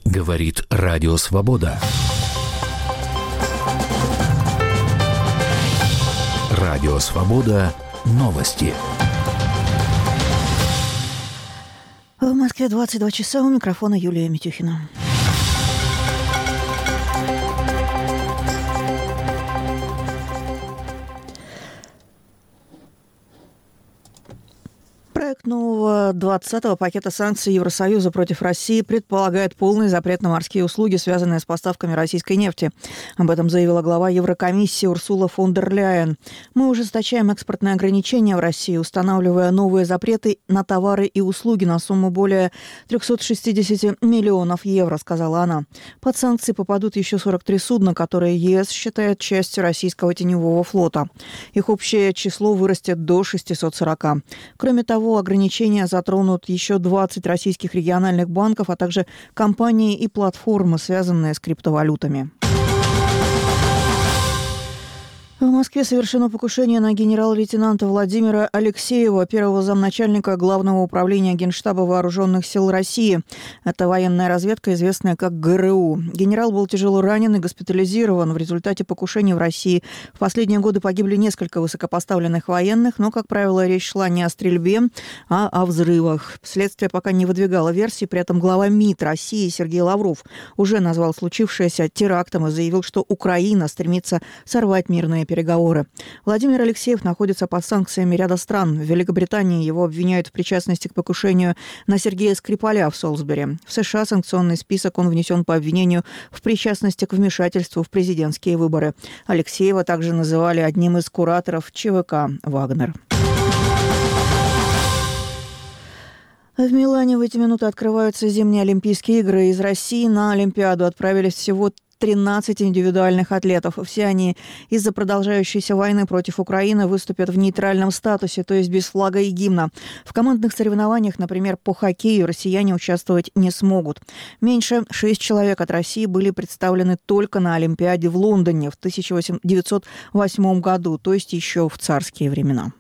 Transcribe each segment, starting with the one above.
Говорит Радио Свобода. Радио Свобода. Новости. В Москве 22 часа. У микрофона Юлия Митюхина. Проект нового 20-го пакета санкций Евросоюза против России предполагает полный запрет на морские услуги, связанные с поставками российской нефти. Об этом заявила глава Еврокомиссии Урсула фон дер Ляйен. «Мы ужесточаем экспортные ограничения в России, устанавливая новые запреты на товары и услуги на сумму более 360 миллионов евро», сказала она. Под санкции попадут еще 43 судна, которые ЕС считает частью российского теневого флота. Их общее число вырастет до 640. Кроме того, ограничения затронут еще 20 российских региональных банков, а также компании и платформы, связанные с криптовалютами. В Москве совершено покушение на генерал-лейтенанта Владимира Алексеева, первого замначальника Главного управления Генштаба Вооруженных сил России. Это военная разведка, известная как ГРУ. Генерал был тяжело ранен и госпитализирован. В результате покушений в России в последние годы погибли несколько высокопоставленных военных, но, как правило, речь шла не о стрельбе, а о взрывах. Следствие пока не выдвигало версии, при этом глава МИД России Сергей Лавров уже назвал случившееся терактом и заявил, что Украина стремится сорвать мирные переговоры. Владимир Алексеев находится под санкциями ряда стран. В Великобритании его обвиняют в причастности к покушению на Сергея Скрипаля в Солсбери. В США санкционный список он внесен по обвинению в причастности к вмешательству в президентские выборы. Алексеева также называли одним из кураторов ЧВК «Вагнер». В Милане в эти минуты открываются зимние Олимпийские игры. Из России на Олимпиаду отправились всего 13 индивидуальных атлетов. Все они из-за продолжающейся войны против Украины выступят в нейтральном статусе, то есть без флага и гимна. В командных соревнованиях, например, по хоккею, россияне участвовать не смогут. Меньше 6 человек от России были представлены только на Олимпиаде в Лондоне в 1908 году, то есть еще в царские времена.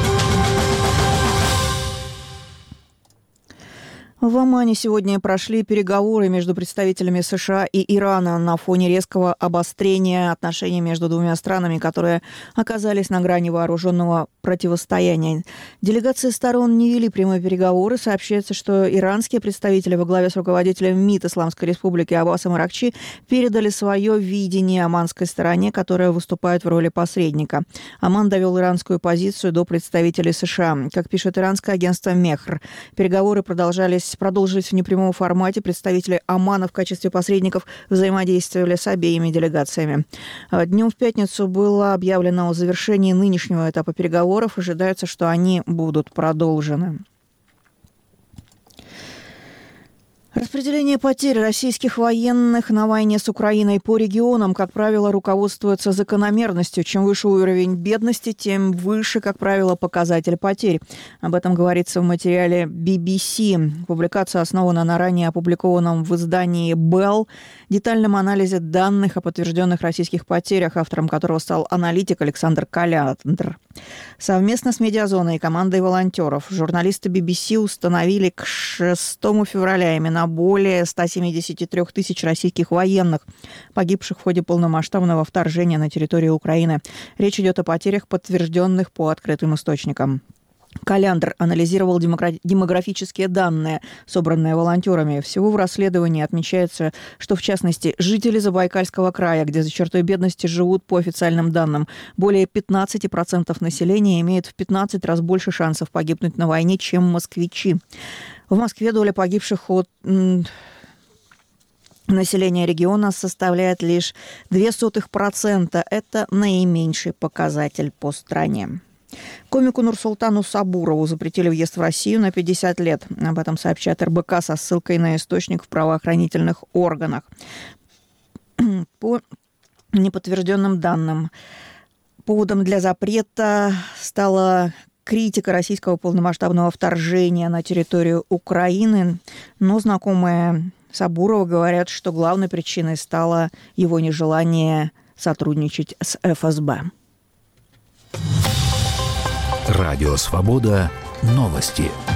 В Омане сегодня прошли переговоры между представителями США и Ирана на фоне резкого обострения отношений между двумя странами, которые оказались на грани вооруженного противостояния. Делегации сторон не вели прямые переговоры. Сообщается, что иранские представители во главе с руководителем МИД Исламской Республики Аббасом Аракчи передали свое видение оманской стороне, которая выступает в роли посредника. Оман довел иранскую позицию до представителей США. Как пишет иранское агентство Мехр, переговоры продолжились в непрямом формате. Представители Омана в качестве посредников взаимодействовали с обеими делегациями. Днем в пятницу было объявлено о завершении нынешнего этапа переговоров. Ожидается, что они будут продолжены. Распределение потерь российских военных на войне с Украиной по регионам, как правило, руководствуется закономерностью. Чем выше уровень бедности, тем выше, как правило, показатель потерь. Об этом говорится в материале BBC. Публикация основана на ранее опубликованном в издании Bell детальном анализе данных о подтвержденных российских потерях, автором которого стал аналитик Александр Калядр. Совместно с Медиазоной и командой волонтеров журналисты BBC установили к 6 февраля имена более 173 тысяч российских военных, погибших в ходе полномасштабного вторжения на территорию Украины. Речь идет о потерях, подтвержденных по открытым источникам. Калядр анализировал демографические данные, собранные волонтерами. Всего в расследовании отмечается, что, в частности, жители Забайкальского края, где за чертой бедности живут, по официальным данным, более 15% населения имеют в 15 раз больше шансов погибнуть на войне, чем москвичи. В Москве доля погибших от населения региона составляет лишь 0,02%. Это наименьший показатель по стране. Комику Нурсултану Сабурову запретили въезд в Россию на 50 лет. Об этом сообщает РБК со ссылкой на источник в правоохранительных органах. По неподтвержденным данным, поводом для запрета стала критика российского полномасштабного вторжения на территорию Украины, но знакомые Сабурова говорят, что главной причиной стало его нежелание сотрудничать с ФСБ. Радио «Свобода». Новости.